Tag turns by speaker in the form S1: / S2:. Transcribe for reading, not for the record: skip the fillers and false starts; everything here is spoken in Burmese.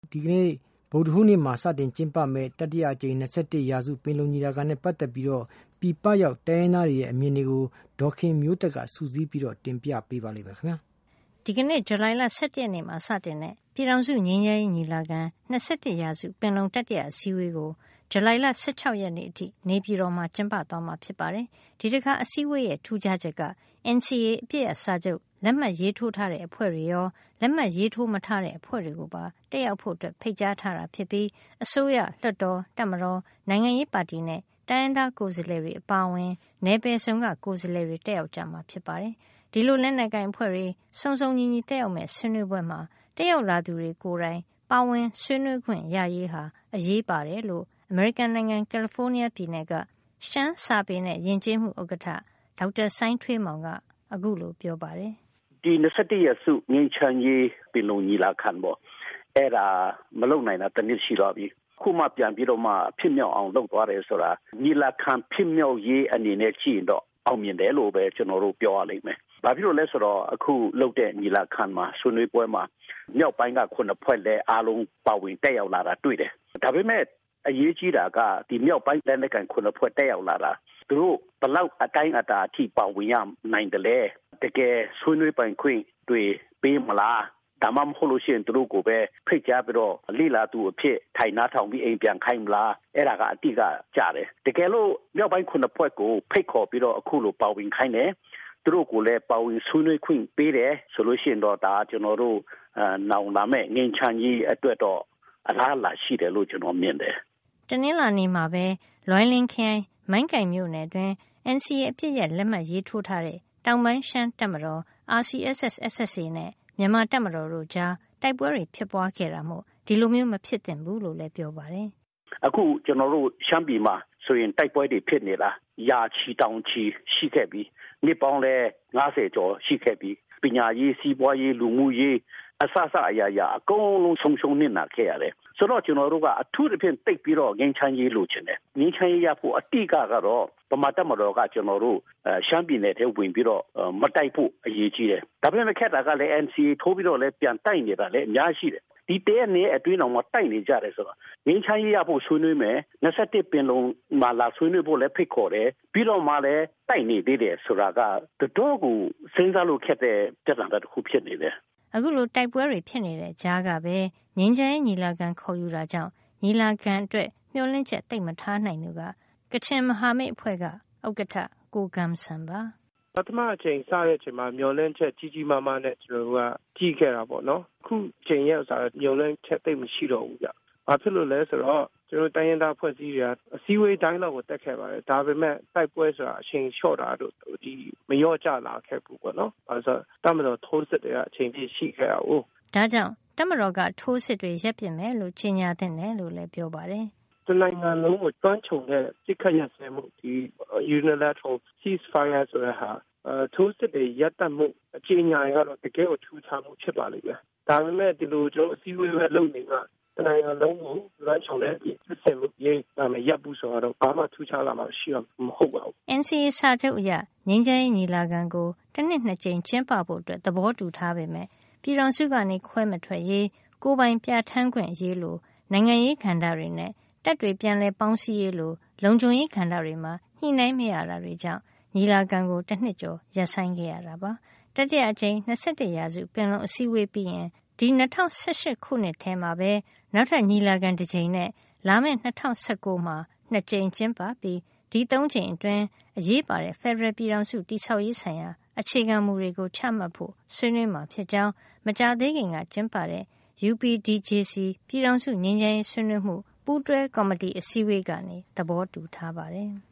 S1: ဒီကနေ့ဗုဒ္ဓဟူးနေ့မှာစတင်ကျင်းပမဲ့တတိယအကြိမ်21ရာစုပင်လုံညီလာခံနဲ့ပတ်သက်ပြီးပြည်ပရောက်တိုင်းရင်းသားတွေရဲ့အမြင်တွေကိုဒေါ်ခင်မျိုးသက်ကစုစည်းပြီးတင်ပြပေးပါလိမ့်မယ်ခင်ဗျာ
S2: ဒီကနေ့ဇူလိုင်လ17ရက်နေ့မှာစတင်တဲ့ပြည်ထောင်စုငြိမ်းချမ်းရေးညီလာခံ21ရာစုပင်လုံတတိယအစည်းအဝေးကိုဇူလိုင်လ16ရက်နေ့အထိနေပြည်တော်မှာကျင်းပသွားမှာဖြစ်ပါတယ်ဒီတစ်ခါအစည်းအဝေးရဲ့ထူးခြားချက်က NCA အပြည့်အစာချုပ်လက်မှတ်ရေးထိုးထားတဲ့အဖွဲ့တွေရောလက်မှတ်ရေးထိုးမထားတဲ့အဖွဲ့တွေကိုပါတက်ရောက်ဖို့အတွက်ဖိတ်ကြားထားတာဖြစ်ပြီးအစိုးရလွှတ်တော်တပ်မတော်နိုင်ငံရေးပါတီနဲ့တိုင်းရင်းသားကိုယ်စားလှယ်တွေအပါအဝင်နယ်ပယ်စုံကကိုယ်စားလှယ်တွေတက်ရောက်ကြမှာဖြစ်ပါတယ်ဒီလိုလက်နက်ကိုင်အဖွဲ့တွေစုံစုံညီညီတက်ရောက်မဲ့ဆွေးနွေးပွဲမှာတက်ရောက်လာသူတွေကိုယ်တိုင်ပါဝင်ဆွေးနွေးခွင့်ရရေးဟာအရေးပါတယ်လို့အမေရိကန်နိုင်ငံကယ်လီဖိုးနီးယားပြည်နယ်ကရှမ်းစာပေနဲ့ယဉ်ကျေးမှုဥက္ကဋ္ဌဒေါက်တာစိုင်းထွေးမောင်ကအခုလိုပြောပါတယ်
S3: ဒီ21ရက်စုငြိမ်းချမ်းရေးပင်လုံညီလာခံပေါ့အဲ့ဒါမလုံနိုင်တာတနည်းရှိတော့ပြီခုမှပြန်ပြီးတော့မှဖြစ်မြောက်အောင်လုပ်သွားတယ်ဆိုတာညီလာခံဖြစ်မြောက်ရေးအနေနဲ့ကြည့်ရင်တော့အောင်မြင်တယ်လို့ပဲကျွန်တော်တို့ပြောရလိမ့်မယ်။ဘာဖြစ်လို့လဲဆိုတော့အခုလုပ်တဲ့ညီလာခံမှာဆွေးနွေးပွဲမှာမြောက်ပိုင်းက9ဖွဲ့လဲအားလုံးပါဝင်တက်ရောက်လာတာတွေ့တယ်။ဒါပေမဲ့အရေးကြီးတာကဒီမြောက်ပိုင်းလက်နက်ကိုင်9ဖွဲ့တက်ရောက်လာတာသူတို့ဘလောက်အတိုင်းအတာအထိပါဝင်ရနိုင်တယ်လဲတကယ်ဆွေးနွေးပိုင်ခွင့်တွေပေးမလားဒါမှမဟုတ်လို့ရှိရင်သူတို့ကိုပဲဖိတ်ကြားပြီးတော့လိလာသူအဖြစ်ထိုင်နာထောင်ပြီးအိမ်ပြန်ခိုင်းမလားအဲ့ဒါကအတိကကြတယ်တကယ်လို့မြောက်ပိုင်း9ဖွဲ့ကိုဖိတ်ခေါ်ပြီးတော့အခုလိုပါဝင်ခိုင်းတယ်သူတို့ကိုလည်းပါဝင်ဆွေးနွေးခွင့်ပေးတယ်ဆိုလို့ရှိရင်တော့ဒါကျွန်တော်တို့နောင်လာမဲ့ငင်းချမ်းကြီးအတွက်တော့အလားအလာရှိတယ်လို့ကျွန်တော်မြင်တယ်
S2: တနင်္လာနေ့မှာပဲလွိုင်းလင်းခရိုင်မိုင်းကိုင်မြို့နယ်တွင် NCA အပြည့်ရဲ့လက်မှတ်ရေးထိုးထားတဲ့တောင်ပိုင်းရှမ်းတပ်မတော် RCSS/SSA နဲ့မြန်မာတပ်မတော်တို့ကြားတိုက်ပွဲတွေဖြစ်ပွားခဲ့တာမို့ဒီလိုမျိုးမဖြစ်သင့်ဘူးလို့လည်းပြောပါတယ်
S3: အခုကျွန်တော်တို့ရှမ်းပြည်မှာဆိုရင်တိုက်ပွဲတွေဖြစ်နေတာရာချီတောင်ချီရှိခဲ့ပြီးနှစ်ပေါင်းလဲ90ကျော်ရှိခဲ့ပြီးပညာရေးစီးပွားရေးလူမှုရေးအစအရာရာအကုန်လုံးဆုံနေနာခဲ့ရတယ်ဆိုတော့ကျွန်တော်တို့ကအထူးသဖြင့်တိတ်ပြီးတော့ငင်းချမ်းရေးလိုချင်တယ်ငင်းချမ်းရေးရဖို့အတိကတော့ဗမာတပ်မတော်ကကျွန်တော်တို့ရှမ်းပြည်နယ်ထဲဝင်ပြီးတော့မတိုက်ဖို့အရေးကြီးတယ်ဒါပေမဲ့ခက်တာကလည်း NCA ထိုးပြီးတော့လည်းပြန်တိုက်နေတာလည်းအများရှိတယ်ဒီတရက်နေ့အတွင်းအောင်မတိုက်နေကြတယ်ဆိုတော့ငင်းချမ်းရေးရဖို့ဆွေးနွေးမယ်21ပင်လုံးမှာလာဆွေးနွေးဖို့လည်းဖိတ်ခေါ်တယ်ပြီးတော့မှလည်းတိုက်နေသေးတယ်ဆိုတာကတော်ကိုစဉ်းစားလို့ခက်တဲ့ပြဿနာတစ်ခုဖြစ်နေတယ်
S2: အခုလိုတိုက်ပွဲတွေဖြစ်နေတဲ့ကြားကပဲငင်းချမ်းညီလာခံခေါ်ယူတာကြောင့်ညီလာခံအတွက်မျှော်လင့်ချက်တိတ်မထားနိုင်သူကကချင်မဟာမိတ်အဖွဲ့ကဥက္ကဋ္ဌကိုကမ်ဆန်ပါ
S4: ပထမအချိန်စတဲ့အချိန်မှာမျှော်လင့်ချက်ကြီးကြီးမားမားနဲ့ကျွန်တော်တို့ကကြီးခဲ့တာပေါ့နော်အခုချိန်ရဲ့ဥစားမျှော်လင့်ချက်တိတ်မရှိတော့ဘူးဗျဘာဖြစ်လို့လဲဆိုတော့ကျွန်တော်တိုင်းရင်းသားဖွဲ့စည်းတွေကအစည်းအဝေးတိုင်းလောက်ကိုတက်ခဲ့ပါတယ်ဒါပေမဲ့တိုက်ပွဲဆိုတာအချိန်လျှော့တာတို့ဒီမလျော့ကျလာခဲ့ဘူးပေါ့နော်အဲဆိုတမတော်ထိုးစစ်တွေကအချိန်ပြည့်ရှိခဲ့တာ哦
S2: ဒါကြောင့်တမတော်ကထိုးစစ်တွေရပ်ပစ်မယ်လို့ကြေညာတဲ့တယ်လို့လည်းပြောပါတယ်
S4: တနိုင်ငံလုံးကိုတွန်းချုံတဲ့စစ်ခတ်ရစဲမှုဒီ unilateral ceasefire ဆိုတဲ့ဟာထိုးစစ်တွေရပ်တန့်မှုအကြေညာရတော့တကယ်ကိုထူးခြားမှုဖြစ်ပါလိမ့်မယ်ဒါပေမဲ့ဒီလိုကျွန်တော်အစည်းအဝေးပဲလုပ်နေမှာတနိုင်ငံလုံးကိုလွှမ်းခြုံတဲ့စစ်ဆင်မှုရေးဒါမှရပ်ဘူးဆိုတော့ဘာမှထူးခြားလာမှာရှိတော့မဟုတ်ပါဘူး
S2: NCA စာချုပ်အရငြိမ်းချမ်းရေးညီလာခံကိုတစ်နှစ်နှစ်ကြိမ်ကျင်းပဖို့အတွက်သဘောတူထားပေမဲ့ပြည်ထောင်စုကနေခွဲမထွက်ရေးကိုယ်ပိုင်ပြဋ္ဌာန်းခွင့်ရေးလိုနိုင်ငံရေးခန္ဓာတွေနဲ့တပ်တွေပြန်လည်ပေါင်းစည်းရေးလိုလုံခြုံရေးခန္ဓာတွေမှာညှိနှိုင်းမရတာတွေကြောင့်ညီလာခံကိုတစ်နှစ်ကျော်ရပ်ဆိုင်းခဲ့ရတာပါတတိယအကြိမ်21ရာစုပင်လုံအစည်းအဝေးပြီးရင်ဒီ2018ခုနှစ်ထဲမှာပဲနောက်ထပ်ညီလာခံတစ်ကြိမ်နဲ့လာမယ့်2019မှာ2ကြိမ်ကျင်းပပြီးဒီ3ကြိမ်အတွင်းအရေးပါတဲ့ Federal ပြည်ထောင်စုတည်ဆောက်ရေးဆိုင်ရာအခြေခံမူတွေကိုချမှတ်ဖို့ဆွေးနွေးမှာဖြစ်ကြောင်းမကြာသေးခင်ကကျင်းပတဲ့ UPDJC ပြည်ထောင်စုငြိမ်းချမ်းရေးဆွေးနွေးမှုပူးတွဲကော်မတီအစည်းအဝေးကနေသဘောတူထားပါတယ်